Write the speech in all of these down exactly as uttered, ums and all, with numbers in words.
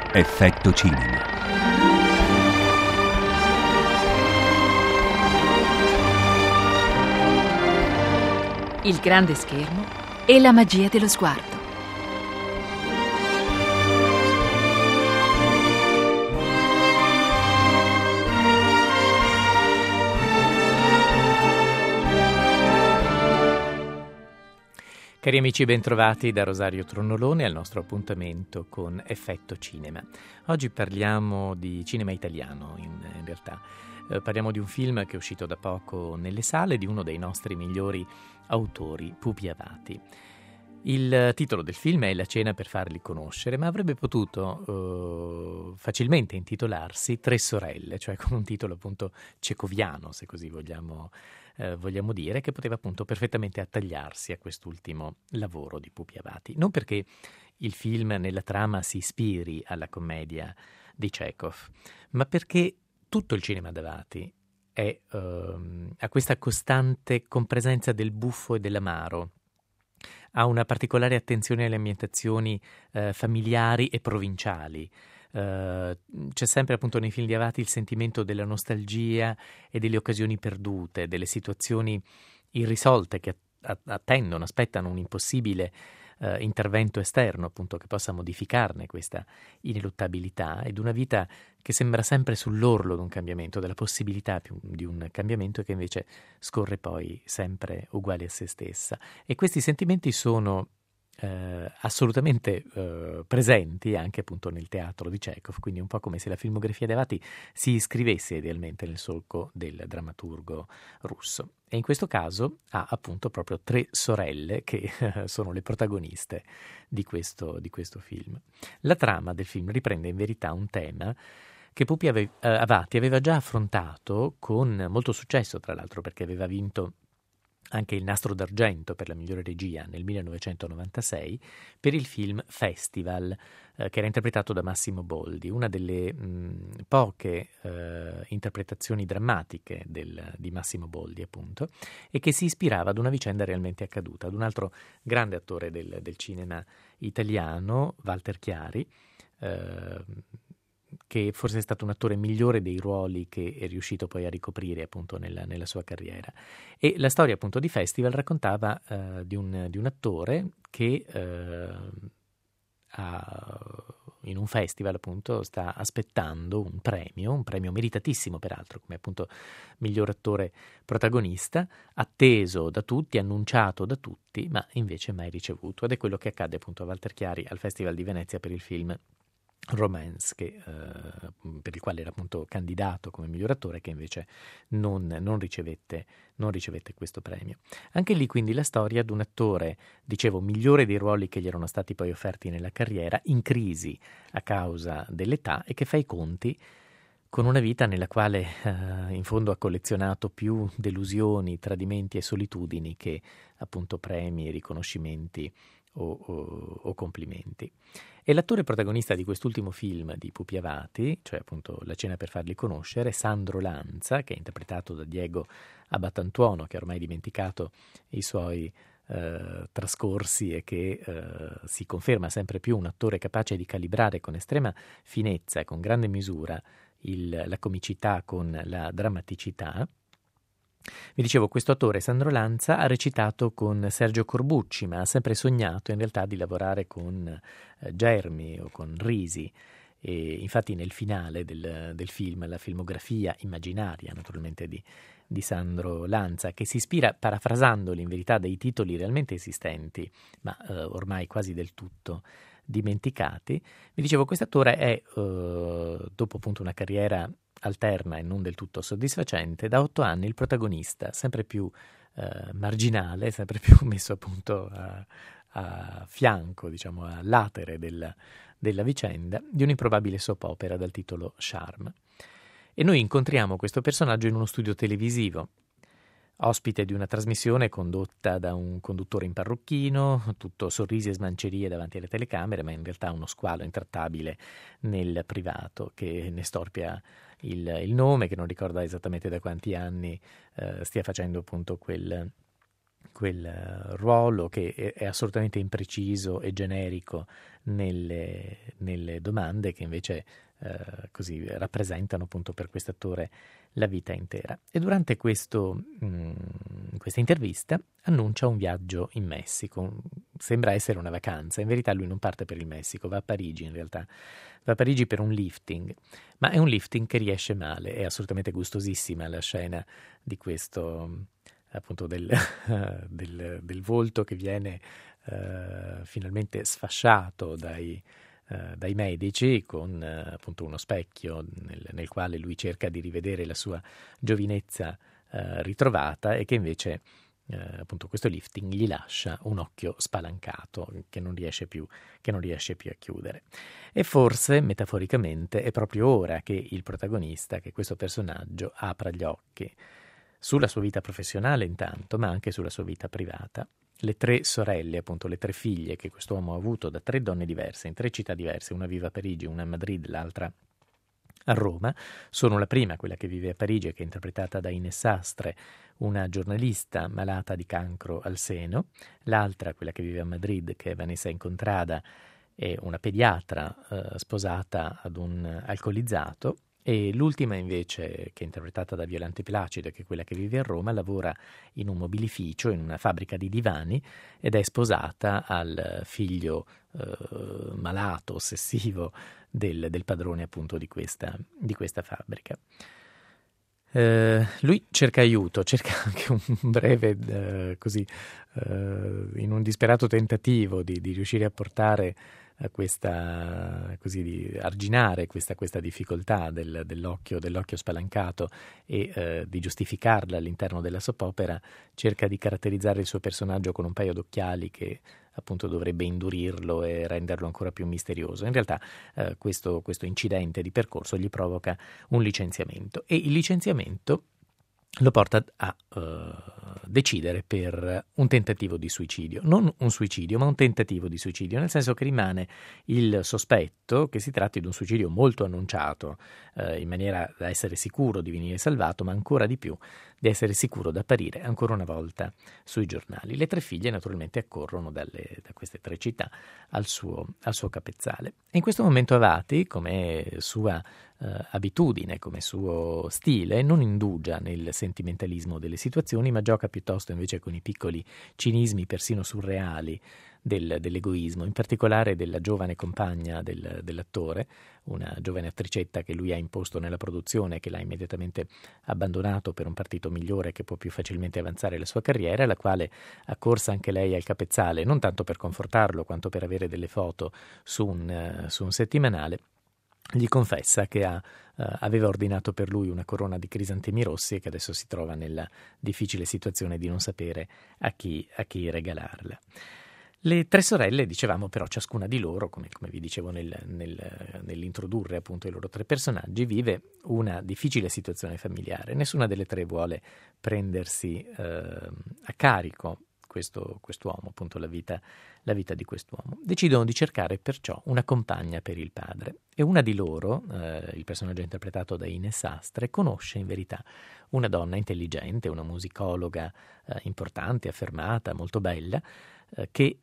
Effetto cinema. Il grande schermo e la magia dello sguardo. Cari amici, bentrovati da Rosario Tronnolone al nostro appuntamento con Effetto Cinema. Oggi parliamo di cinema italiano, in, in realtà. Eh, parliamo di un film che è uscito da poco nelle sale, di uno dei nostri migliori autori, Pupi Avati. Il titolo del film è La cena per farli conoscere, ma avrebbe potuto eh, facilmente intitolarsi Tre sorelle, cioè con un titolo appunto cecoviano, se così vogliamo Eh, vogliamo dire, che poteva appunto perfettamente attagliarsi a quest'ultimo lavoro di Pupi Avati. Non perché il film nella trama si ispiri alla commedia di Chekhov, ma perché tutto il cinema d'Avati è, ehm, ha questa costante compresenza del buffo e dell'amaro, ha una particolare attenzione alle ambientazioni eh, familiari e provinciali. Uh, c'è sempre appunto nei film di Avati il sentimento della nostalgia e delle occasioni perdute, delle situazioni irrisolte che attendono, aspettano un impossibile uh, intervento esterno appunto che possa modificarne questa ineluttabilità, ed una vita che sembra sempre sull'orlo di un cambiamento, della possibilità più, di un cambiamento che invece scorre poi sempre uguale a se stessa. E questi sentimenti sono Eh, assolutamente eh, presenti anche appunto nel teatro di Chekhov, quindi un po' come se la filmografia di Avati si iscrivesse idealmente nel solco del drammaturgo russo. E in questo caso ha appunto proprio tre sorelle che eh, sono le protagoniste di questo, di questo film. La trama del film riprende in verità un tema che Pupi ave- eh, Avati aveva già affrontato con molto successo, tra l'altro, perché aveva vinto anche il Nastro d'Argento per la migliore regia nel millenovecentonovantasei per il film Festival, eh, che era interpretato da Massimo Boldi, una delle mh, poche eh, interpretazioni drammatiche del, di Massimo Boldi appunto, e che si ispirava ad una vicenda realmente accaduta, ad un altro grande attore del, del cinema italiano, Walter Chiari, eh, che forse è stato un attore migliore dei ruoli che è riuscito poi a ricoprire appunto nella, nella sua carriera. E la storia appunto di Festival raccontava uh, di, un, di un attore che uh, ha, in un festival appunto sta aspettando un premio, un premio meritatissimo peraltro, come appunto miglior attore protagonista, atteso da tutti, annunciato da tutti, ma invece mai ricevuto. Ed è quello che accade appunto a Walter Chiari al Festival di Venezia per il film Romance, che, eh, per il quale era appunto candidato come miglior attore, che invece non, non, ricevette, non ricevette questo premio. Anche lì quindi la storia di un attore, dicevo, migliore dei ruoli che gli erano stati poi offerti nella carriera, in crisi a causa dell'età e che fa i conti con una vita nella quale eh, in fondo ha collezionato più delusioni, tradimenti e solitudini che appunto premi, riconoscimenti o, o, o complimenti. E l'attore protagonista di quest'ultimo film di Pupi Avati, cioè appunto La cena per farli conoscere, Sandro Lanza, che è interpretato da Diego Abbatantuono, che ha ormai dimenticato i suoi eh, trascorsi e che eh, si conferma sempre più un attore capace di calibrare con estrema finezza e con grande misura il, la comicità con la drammaticità. Vi dicevo, questo attore, Sandro Lanza, ha recitato con Sergio Corbucci, ma ha sempre sognato in realtà di lavorare con eh, Germi o con Risi. E infatti nel finale del, del film, la filmografia immaginaria naturalmente di, di Sandro Lanza, che si ispira, parafrasandoli in verità, dei titoli realmente esistenti, ma eh, ormai quasi del tutto dimenticati. Vi dicevo, questo attore è, eh, dopo appunto una carriera alterna e non del tutto soddisfacente, da otto anni il protagonista, sempre più eh, marginale, sempre più messo appunto a, a fianco, diciamo a latere del, della vicenda, di un'improbabile soap opera dal titolo Charme. E noi incontriamo questo personaggio in uno studio televisivo, ospite di una trasmissione condotta da un conduttore in parrucchino, tutto sorrisi e smancerie davanti alle telecamere, ma in realtà uno squalo intrattabile nel privato che ne storpia il, il nome, che non ricorda esattamente da quanti anni eh, stia facendo appunto quel, quel ruolo che è, è assolutamente impreciso e generico nelle, nelle domande che invece eh, così rappresentano appunto per quest'attore la vita intera. E durante questo, mh, questa intervista annuncia un viaggio in Messico. Sembra essere una vacanza, in verità lui non parte per il Messico, va a Parigi in realtà, va a Parigi per un lifting, ma è un lifting che riesce male. È assolutamente gustosissima la scena di questo, appunto del, del, del volto che viene uh, finalmente sfasciato dai, uh, dai medici con uh, appunto uno specchio nel, nel quale lui cerca di rivedere la sua giovinezza uh, ritrovata, e che invece Uh, appunto questo lifting gli lascia un occhio spalancato che non riesce più, che non riesce più a chiudere. E forse, metaforicamente, è proprio ora che il protagonista, che questo personaggio, apra gli occhi sulla sua vita professionale intanto, ma anche sulla sua vita privata. Le tre sorelle, appunto le tre figlie che quest'uomo ha avuto da tre donne diverse, in tre città diverse, una vive a Parigi, una a Madrid, l'altra a Roma, sono la prima, quella che vive a Parigi, che è interpretata da Ines Sastre, una giornalista malata di cancro al seno, l'altra, quella che vive a Madrid, che è Vanessa Incontrada, è una pediatra eh, sposata ad un alcolizzato, e l'ultima invece, che è interpretata da Violante Placido, che è quella che vive a Roma, lavora in un mobilificio, in una fabbrica di divani, ed è sposata al figlio eh, malato, ossessivo del, del padrone appunto di questa, di questa fabbrica. Uh, lui cerca aiuto, cerca anche un breve, uh, così, uh, in un disperato tentativo di, di riuscire a portare a questa, così, di arginare questa, questa difficoltà del, dell'occhio, dell'occhio spalancato e uh, di giustificarla all'interno della soap opera, cerca di caratterizzare il suo personaggio con un paio d'occhiali che appunto dovrebbe indurirlo e renderlo ancora più misterioso. In realtà eh, questo, questo incidente di percorso gli provoca un licenziamento, e il licenziamento lo porta a uh, decidere per un tentativo di suicidio. Non un suicidio, ma un tentativo di suicidio, nel senso che rimane il sospetto che si tratti di un suicidio molto annunciato, uh, in maniera da essere sicuro di venire salvato, ma ancora di più di essere sicuro da apparire ancora una volta sui giornali. Le tre figlie naturalmente accorrono dalle, da queste tre città al suo, al suo capezzale. E in questo momento Avati, come sua Uh, abitudine, come suo stile, non indugia nel sentimentalismo delle situazioni, ma gioca piuttosto invece con i piccoli cinismi persino surreali del, dell'egoismo, in particolare della giovane compagna del, dell'attore, una giovane attricetta che lui ha imposto nella produzione, che l'ha immediatamente abbandonato per un partito migliore che può più facilmente avanzare la sua carriera, la quale accorsa anche lei al capezzale, non tanto per confortarlo quanto per avere delle foto su un, uh, su un settimanale. Gli confessa che ha, uh, aveva ordinato per lui una corona di crisantemi rossi e che adesso si trova nella difficile situazione di non sapere a chi, a chi regalarla. Le tre sorelle, dicevamo però, ciascuna di loro, come, come vi dicevo nel, nel, nell'introdurre appunto i loro tre personaggi, vive una difficile situazione familiare. Nessuna delle tre vuole prendersi uh, a carico questo quest'uomo, appunto la vita, la vita di quest'uomo. Decidono di cercare perciò una compagna per il padre, e una di loro, eh, il personaggio interpretato da Ines Sastre, conosce in verità una donna intelligente, una musicologa eh, importante, affermata, molto bella, eh, che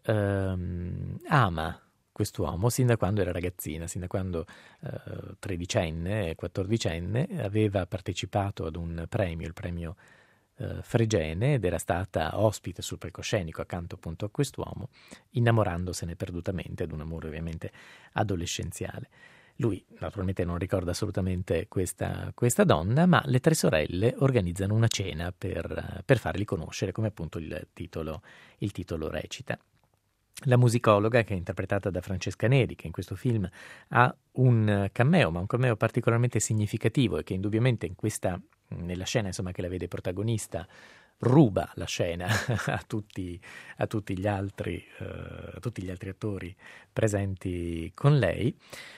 ehm, ama quest'uomo sin da quando era ragazzina, sin da quando eh, tredicenne, quattordicenne, aveva partecipato ad un premio, il premio Uh, Fregene, ed era stata ospite sul palcoscenico accanto appunto a quest'uomo, innamorandosene perdutamente, ad un amore ovviamente adolescenziale. Lui naturalmente non ricorda assolutamente questa, questa donna, ma le tre sorelle organizzano una cena per, per farli conoscere, come appunto il titolo, il titolo recita. La musicologa, che è interpretata da Francesca Neri, che in questo film ha un cameo, ma un cameo particolarmente significativo, e che indubbiamente in questa nella scena insomma che la vede protagonista ruba la scena a tutti, a tutti gli altri uh, a tutti gli altri attori presenti con lei.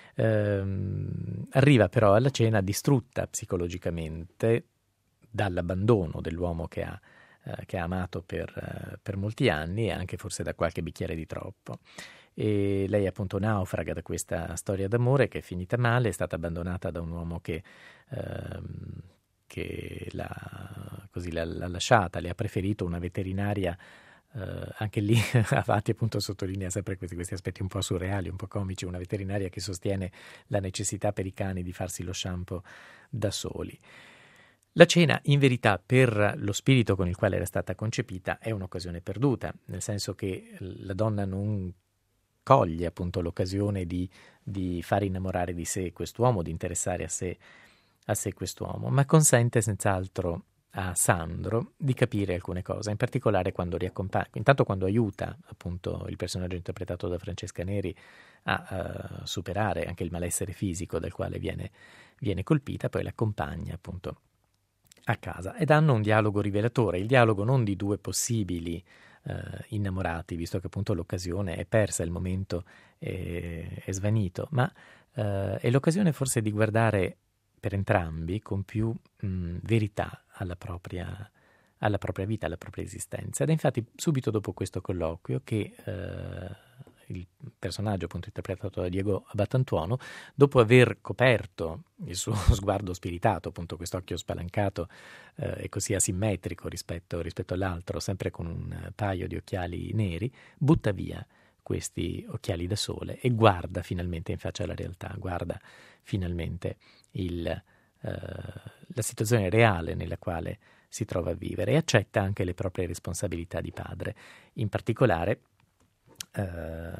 Uh, arriva però alla cena distrutta psicologicamente dall'abbandono dell'uomo che ha, uh, che ha amato per, uh, per molti anni, e anche forse da qualche bicchiere di troppo. E lei appunto naufraga da questa storia d'amore che è finita male, è stata abbandonata da un uomo che uh, che l'ha, così, l'ha, l'ha lasciata, le ha preferito una veterinaria. Uh, anche lì Avati appunto sottolinea sempre questi, questi aspetti un po' surreali, un po' comici, una veterinaria che sostiene la necessità per i cani di farsi lo shampoo da soli. La cena, in verità, per lo spirito con il quale era stata concepita, è un'occasione perduta, nel senso che la donna non coglie appunto l'occasione di, di far innamorare di sé quest'uomo, di interessare a sé, a sé quest'uomo, ma consente senz'altro a Sandro di capire alcune cose, in particolare quando riaccompagna, intanto quando aiuta appunto il personaggio interpretato da Francesca Neri a, a superare anche il malessere fisico del quale viene, viene colpita, poi l'accompagna appunto a casa ed hanno un dialogo rivelatore, il dialogo non di due possibili eh, innamorati, visto che appunto l'occasione è persa, il momento è, è svanito, ma eh, è l'occasione forse di guardare per entrambi con più mh, verità alla propria, alla propria vita, alla propria esistenza. Ed è infatti subito dopo questo colloquio che eh, il personaggio appunto interpretato da Diego Battantuono, dopo aver coperto il suo sguardo spiritato, appunto quest'occhio spalancato eh, e così asimmetrico rispetto, rispetto all'altro, sempre con un paio di occhiali neri, butta via questi occhiali da sole e guarda finalmente in faccia alla realtà, guarda finalmente il, eh, la situazione reale nella quale si trova a vivere e accetta anche le proprie responsabilità di padre, in particolare eh,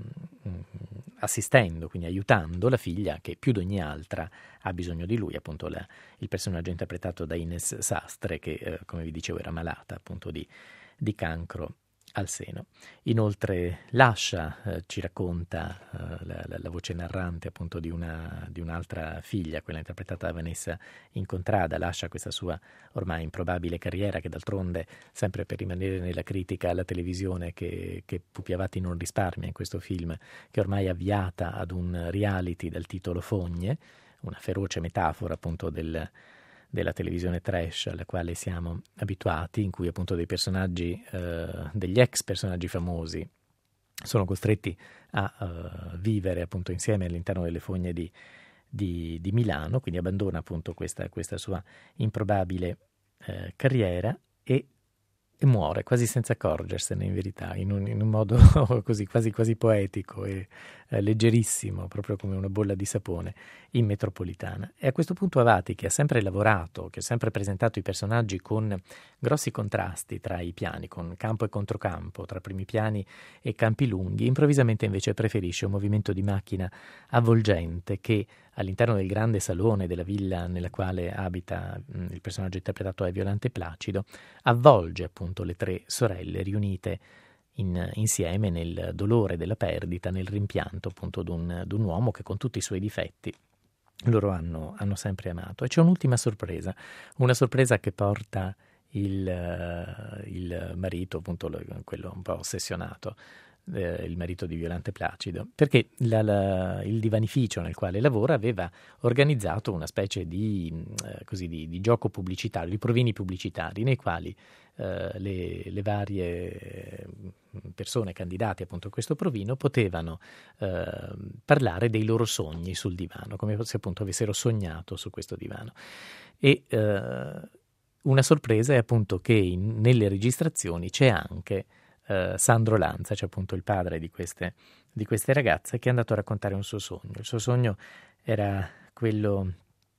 assistendo, quindi aiutando la figlia che più di ogni altra ha bisogno di lui, appunto la, il personaggio interpretato da Ines Sastre che eh, come vi dicevo era malata appunto di, di cancro al seno. Inoltre Lascia eh, ci racconta eh, la, la, la voce narrante appunto di, una, di un'altra figlia, quella interpretata da Vanessa Incontrada. Lascia questa sua ormai improbabile carriera che d'altronde, sempre per rimanere nella critica alla televisione che, che Pupi Avati non risparmia in questo film, che ormai è avviata ad un reality dal titolo Fogne, una feroce metafora appunto del della televisione trash alla quale siamo abituati, in cui appunto dei personaggi, eh, degli ex personaggi famosi sono costretti a uh, vivere appunto insieme all'interno delle fogne di, di, di Milano, quindi abbandona appunto questa, questa sua improbabile eh, carriera e, e muore quasi senza accorgersene, in verità, in un, in un modo così quasi, quasi poetico e eh, leggerissimo, proprio come una bolla di sapone in metropolitana. E a questo punto Avati, che ha sempre lavorato, che ha sempre presentato i personaggi con grossi contrasti tra i piani, con campo e controcampo, tra primi piani e campi lunghi, improvvisamente invece preferisce un movimento di macchina avvolgente che all'interno del grande salone della villa nella quale abita mh, il personaggio interpretato da Violante Placido, avvolge appunto le tre sorelle riunite in, insieme nel dolore della perdita, nel rimpianto appunto d'un, d'un uomo che con tutti i suoi difetti loro hanno, hanno sempre amato. E c'è un'ultima sorpresa, una sorpresa che porta il, il marito, appunto quello un po' ossessionato, eh, il marito di Violante Placido, perché la, la, il divanificio nel quale lavora aveva organizzato una specie di, eh, così, di, di gioco pubblicitario, di provini pubblicitari, nei quali eh, le, le varie persone candidate appunto a questo provino potevano eh, parlare dei loro sogni sul divano, come se appunto avessero sognato su questo divano. E eh, una sorpresa è appunto che in, nelle registrazioni c'è anche eh, Sandro Lanza, c'è appunto il padre di queste, di queste ragazze, che è andato a raccontare un suo sogno. Il suo sogno era quello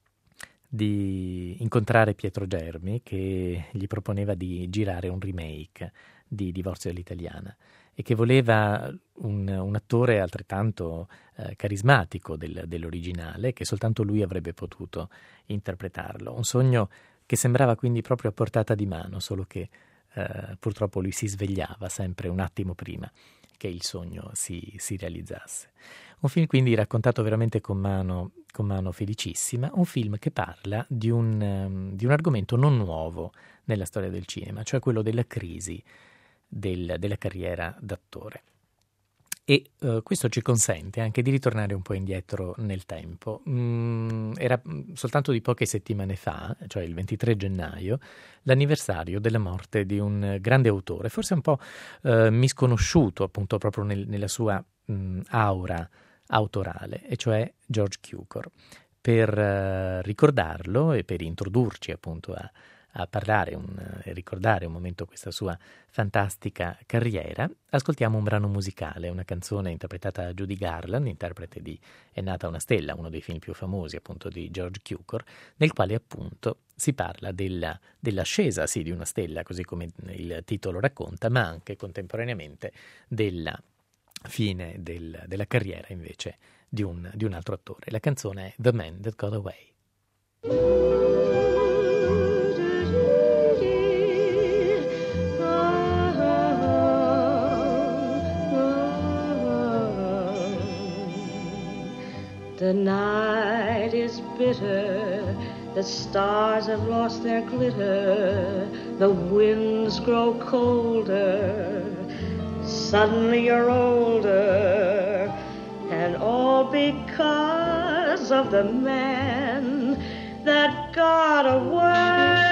di incontrare Pietro Germi, che gli proponeva di girare un remake di Divorzio all'italiana e che voleva un, un attore altrettanto eh, carismatico del, dell'originale, che soltanto lui avrebbe potuto interpretarlo. Un sogno che sembrava quindi proprio a portata di mano, solo che eh, purtroppo lui si svegliava sempre un attimo prima che il sogno si, si realizzasse. Un film quindi raccontato veramente con mano, con mano felicissima, un film che parla di un, um, di un argomento non nuovo nella storia del cinema, cioè quello della crisi del, della carriera d'attore. E uh, questo ci consente anche di ritornare un po' indietro nel tempo. Mm, era soltanto di poche settimane fa, cioè il ventitré gennaio, l'anniversario della morte di un grande autore, forse un po' uh, misconosciuto appunto proprio nel, nella sua mh, aura autorale, e cioè George Cukor. per uh, ricordarlo e per introdurci appunto a, a parlare e ricordare un momento questa sua fantastica carriera, ascoltiamo un brano musicale, una canzone interpretata da Judy Garland, interprete di È nata una stella, uno dei film più famosi appunto di George Cukor, nel quale appunto si parla della, dell'ascesa sì di una stella, così come il titolo racconta, ma anche contemporaneamente della fine del, della carriera invece di un, di un altro attore. La canzone è The Man That Got Away. The night is bitter, the stars have lost their glitter, the winds grow colder, suddenly you're older, and all because of the man that got away.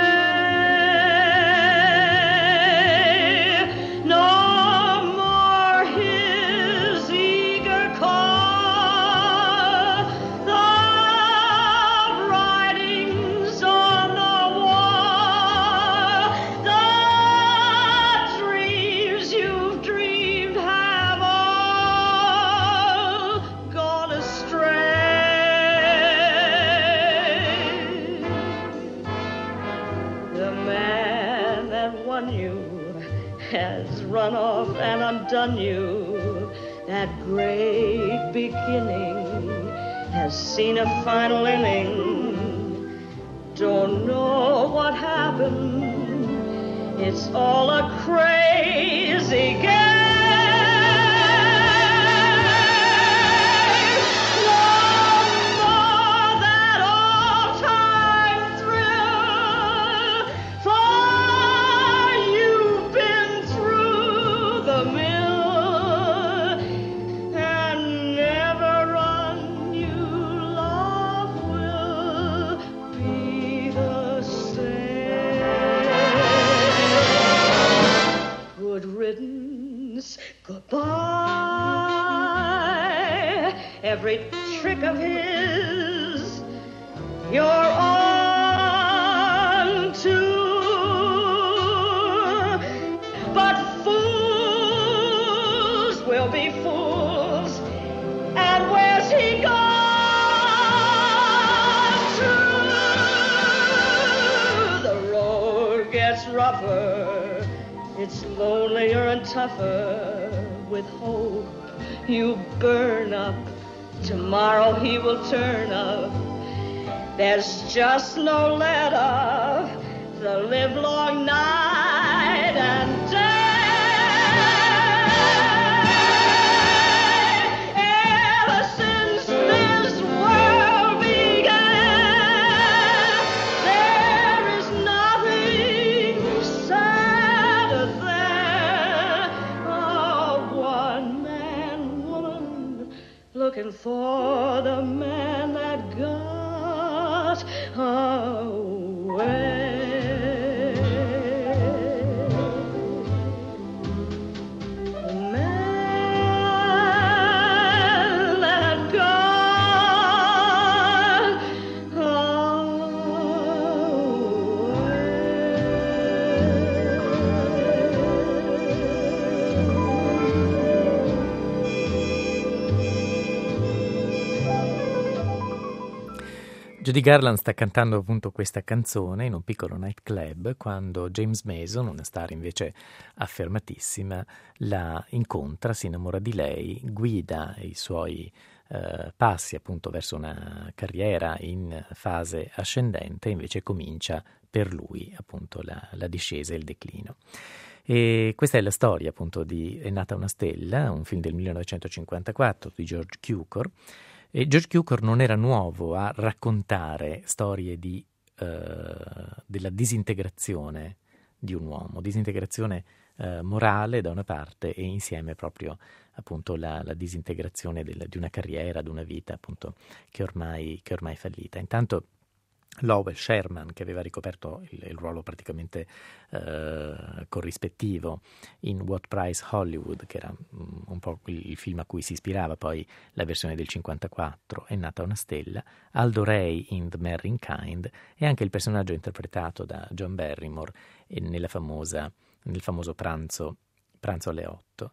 Run off and undone you. That great beginning has seen a final inning. Don't know what happened. It's all a crazy game. Goodbye. Every trick of his you're on to, but fools will be fools, and where's he gone to? The road gets rougher, it's lonelier and tougher. With hope you burn up, tomorrow he will turn up. There's just no let up, the livelong night and day. Ever since this world began, there is nothing sadder than one man, woman, looking for the man that got away. The man that got Judy Garland sta cantando appunto questa canzone in un piccolo nightclub quando James Mason, una star invece affermatissima, la incontra, si innamora di lei, guida i suoi eh, passi appunto verso una carriera in fase ascendente, invece comincia per lui appunto la, la discesa e il declino. E questa è la storia appunto di È nata una stella, un film del millenovecentocinquantaquattro di George Cukor. E George Cukor non era nuovo a raccontare storie di, eh, della disintegrazione di un uomo, disintegrazione eh, morale da una parte e insieme proprio appunto la, la disintegrazione del, di una carriera, di una vita appunto che ormai, che ormai è fallita. Intanto Lowell Sherman, che aveva ricoperto il, il ruolo praticamente eh, corrispettivo in What Price Hollywood, che era um, un po' il, il film a cui si ispirava poi la versione del cinquantaquattro, È nata una stella, Aldo Ray in The Marrying Kind, e anche il personaggio interpretato da John Barrymore nella famosa, nel famoso pranzo, pranzo alle otto.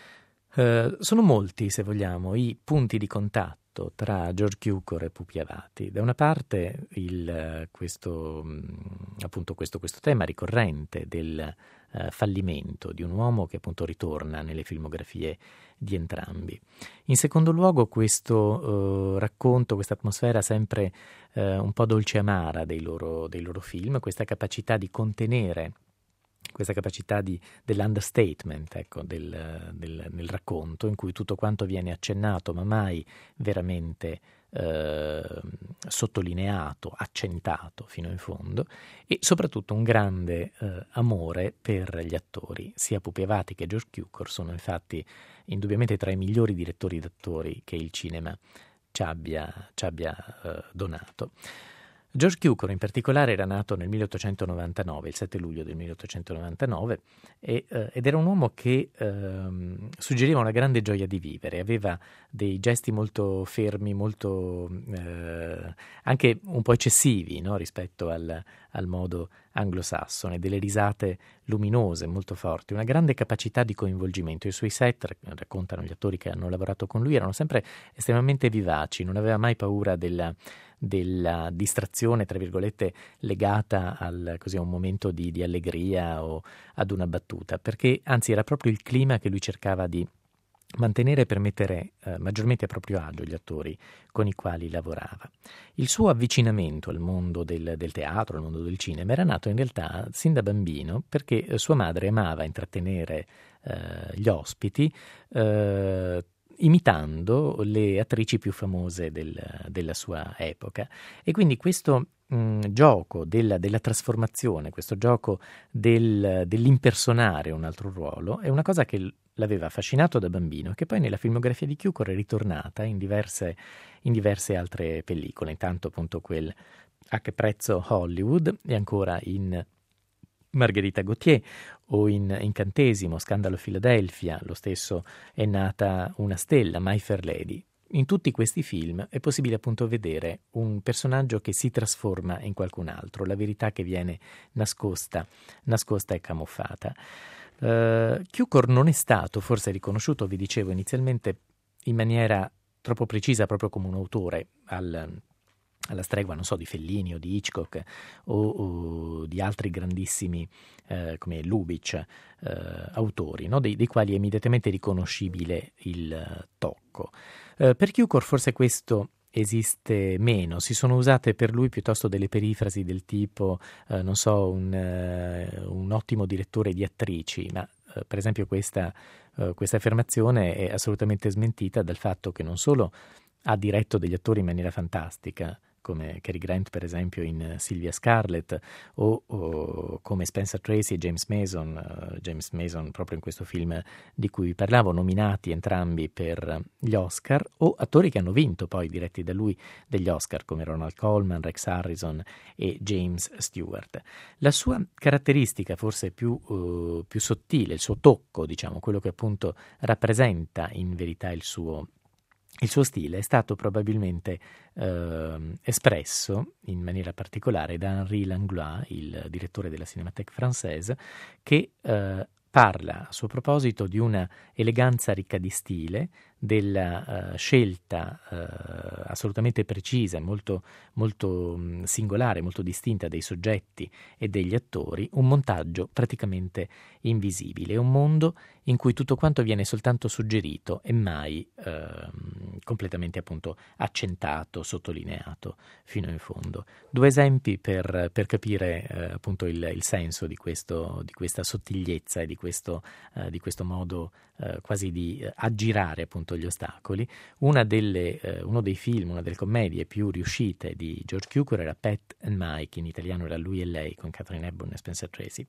Uh, sono molti, se vogliamo, i punti di contatto tra George Cukor e Pupi Avati. Da una parte il, questo, appunto questo, questo tema ricorrente del uh, fallimento di un uomo che appunto ritorna nelle filmografie di entrambi. In secondo luogo questo uh, racconto, questa atmosfera sempre uh, un po' dolce e amara dei loro, dei loro film, questa capacità di contenere, questa capacità di, dell'understatement, ecco, del, del, nel racconto, in cui tutto quanto viene accennato ma mai veramente eh, sottolineato, accentato fino in fondo, e soprattutto un grande eh, amore per gli attori. Sia Pupi Avati che George Cukor sono infatti indubbiamente tra i migliori direttori d'attori che il cinema ci abbia, ci abbia eh, donato. George Cukor in particolare era nato nel milleottocentonovantanove, il sette luglio del milleottocentonovantanove, e, eh, ed era un uomo che eh, suggeriva una grande gioia di vivere, aveva dei gesti molto fermi, molto eh, anche un po' eccessivi, no, rispetto al, al modo anglosassone, delle risate luminose, molto forti, una grande capacità di coinvolgimento. I suoi set, raccontano gli attori che hanno lavorato con lui, erano sempre estremamente vivaci, non aveva mai paura della della distrazione, tra virgolette, legata al, così, a un momento di, di allegria o ad una battuta, perché anzi era proprio il clima che lui cercava di mantenere per mettere eh, maggiormente a proprio agio gli attori con i quali lavorava. Il suo avvicinamento al mondo del, del teatro, al mondo del cinema, era nato in realtà sin da bambino, perché eh, sua madre amava intrattenere eh, gli ospiti eh, imitando le attrici più famose del, della sua epoca, e quindi questo mh, gioco della, della trasformazione, questo gioco del, dell'impersonare un altro ruolo è una cosa che l'aveva affascinato da bambino, che poi nella filmografia di Cukor è ritornata in diverse, in diverse altre pellicole, intanto appunto quel A che prezzo Hollywood, e ancora in Margherita Gautier, o in Incantesimo, Scandalo a Filadelfia, lo stesso È nata una stella, My Fair Lady. In tutti questi film è possibile appunto vedere un personaggio che si trasforma in qualcun altro, la verità che viene nascosta, nascosta e camuffata. Uh, Cukor non è stato forse riconosciuto, vi dicevo inizialmente, in maniera troppo precisa proprio come un autore al alla stregua, non so, di Fellini o di Hitchcock o, o di altri grandissimi eh, come Lubitsch, eh, autori, no? dei, dei quali è immediatamente riconoscibile il uh, tocco. Eh, per Cukor forse questo esiste meno, si sono usate per lui piuttosto delle perifrasi del tipo, eh, non so, un, uh, un ottimo direttore di attrici, ma uh, per esempio questa, uh, questa affermazione è assolutamente smentita dal fatto che non solo ha diretto degli attori in maniera fantastica, come Cary Grant per esempio in Sylvia Scarlett, o, o come Spencer Tracy e James Mason, uh, James Mason proprio in questo film di cui vi parlavo, nominati entrambi per gli Oscar, o attori che hanno vinto poi, diretti da lui, degli Oscar, come Ronald Colman, Rex Harrison e James Stewart. La sua caratteristica forse più, uh, più sottile, il suo tocco, diciamo, quello che appunto rappresenta in verità il suo Il suo stile è stato probabilmente eh, espresso in maniera particolare da Henri Langlois, il direttore della Cinémathèque Française, che eh, parla a suo proposito di una eleganza ricca di stile, della uh, scelta uh, assolutamente precisa, molto, molto mh, singolare, molto distinta dei soggetti e degli attori, un montaggio praticamente invisibile, un mondo in cui tutto quanto viene soltanto suggerito e mai uh, completamente appunto accentato, sottolineato fino in fondo. Due esempi per, per capire uh, appunto il, il senso di, questo, di questa sottigliezza e di questo, uh, di questo modo uh, quasi di uh, aggirare appunto gli ostacoli. Una delle, eh, uno dei film, una delle commedie più riuscite di George Cukor era Pat and Mike, in italiano era Lui e lei, con Katharine Hepburn e Spencer Tracy,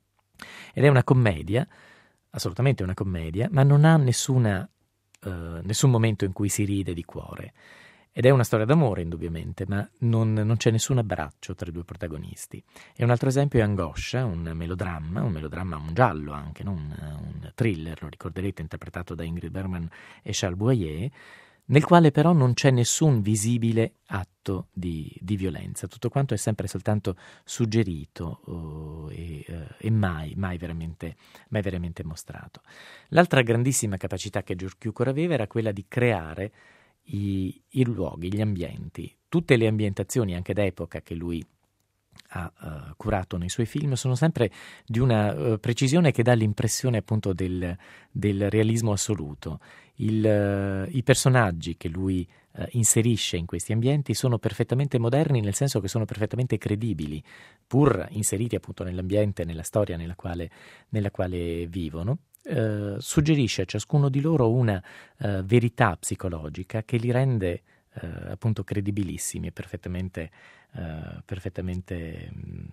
ed è una commedia, assolutamente una commedia, ma non ha nessuna, eh, nessun momento in cui si ride di cuore. Ed è una storia d'amore, indubbiamente, ma non, non c'è nessun abbraccio tra i due protagonisti. E un altro esempio è Angoscia, un melodramma, un melodramma, un giallo anche, no? un, un thriller, lo ricorderete, interpretato da Ingrid Bergman e Charles Boyer, nel quale però non c'è nessun visibile atto di, di violenza. Tutto quanto è sempre soltanto suggerito oh, e, uh, e mai, mai, veramente, mai veramente mostrato. L'altra grandissima capacità che George Cukor aveva era quella di creare I, i luoghi, gli ambienti. Tutte le ambientazioni anche d'epoca che lui ha uh, curato nei suoi film sono sempre di una uh, precisione che dà l'impressione appunto del, del realismo assoluto. Il, uh, i personaggi che lui uh, inserisce in questi ambienti sono perfettamente moderni, nel senso che sono perfettamente credibili, pur inseriti appunto nell'ambiente, nella storia nella quale, nella quale vivono. Uh, suggerisce a ciascuno di loro una uh, verità psicologica che li rende uh, appunto credibilissimi e perfettamente, uh, perfettamente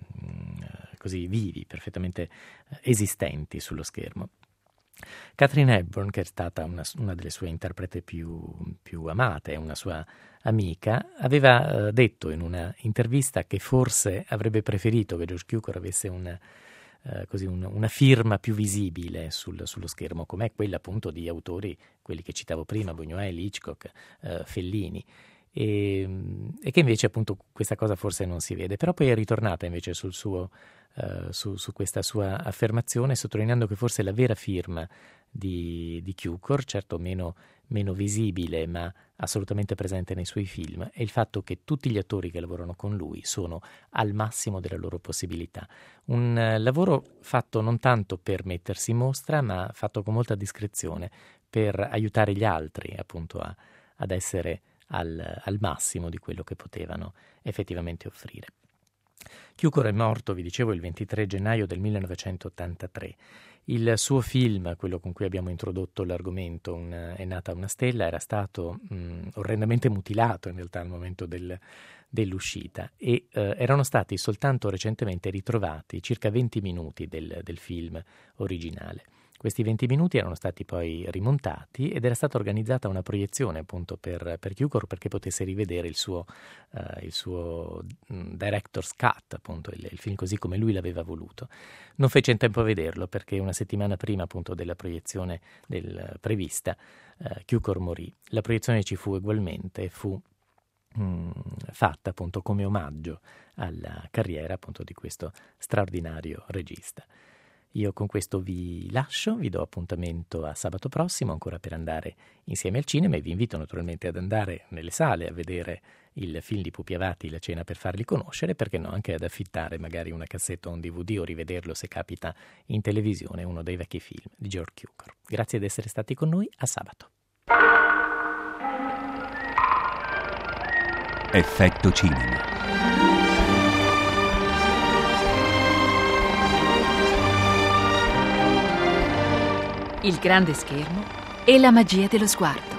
uh, così vivi, perfettamente uh, esistenti sullo schermo. Katharine Hepburn, che è stata una, una delle sue interprete più, più amate, una sua amica, aveva uh, detto in una intervista che forse avrebbe preferito che George Cukor avesse un Uh, così un, una firma più visibile sul, sullo schermo, com'è quella appunto di autori, quelli che citavo prima, Buñuel, Hitchcock, uh, Fellini, e, e che invece appunto questa cosa forse non si vede, però poi è ritornata invece sul suo, uh, su, su questa sua affermazione, sottolineando che forse la vera firma di, di Cukor, certo meno, meno visibile ma assolutamente presente nei suoi film, è il fatto che tutti gli attori che lavorano con lui sono al massimo della loro possibilità. Un uh, lavoro fatto non tanto per mettersi in mostra, ma fatto con molta discrezione, per aiutare gli altri appunto a, ad essere al, al massimo di quello che potevano effettivamente offrire. Cukor è morto, vi dicevo, il ventitré gennaio del millenovecentottantatré. Il suo film, quello con cui abbiamo introdotto l'argomento, un, È nata una stella, era stato mh, orrendamente mutilato in realtà al momento del, dell'uscita e eh, erano stati soltanto recentemente ritrovati circa venti minuti del, del film originale. Questi venti minuti erano stati poi rimontati ed era stata organizzata una proiezione appunto per, per Cukor perché potesse rivedere il suo, uh, il suo director's cut, appunto il, il film così come lui l'aveva voluto. Non fece in tempo a vederlo perché una settimana prima appunto della proiezione del, prevista uh, Cukor morì. La proiezione ci fu ugualmente e fu mh, fatta appunto come omaggio alla carriera appunto di questo straordinario regista. Io con questo vi lascio, vi do appuntamento a sabato prossimo ancora per andare insieme al cinema e vi invito naturalmente ad andare nelle sale a vedere il film di Pupi Avati, La cena per farli conoscere, perché no, anche ad affittare magari una cassetta o un D V D o rivederlo se capita in televisione, uno dei vecchi film di George Cukor. Grazie di essere stati con noi, a sabato. Effetto cinema. Il grande schermo e la magia dello sguardo.